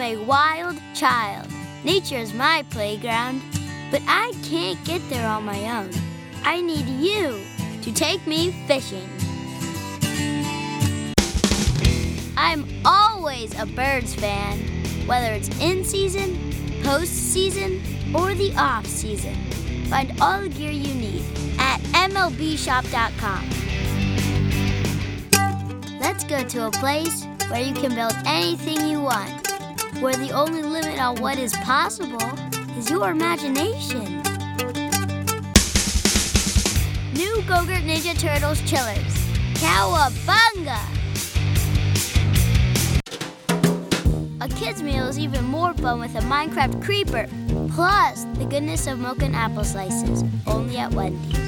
a wild child. Nature is my playground, but I can't get there on my own. I need you to take me fishing. I'm always a Birds fan, whether it's in season, post-season, or the off-season. Find all the gear you need at MLBshop.com. Let's go to a place where you can build anything you want, where the only limit on what is possible is your imagination. New Go-Gurt Ninja Turtles Chillers. Cowabunga! A kid's meal is even more fun with a Minecraft creeper. Plus, the goodness of milk and apple slices, only at Wendy's.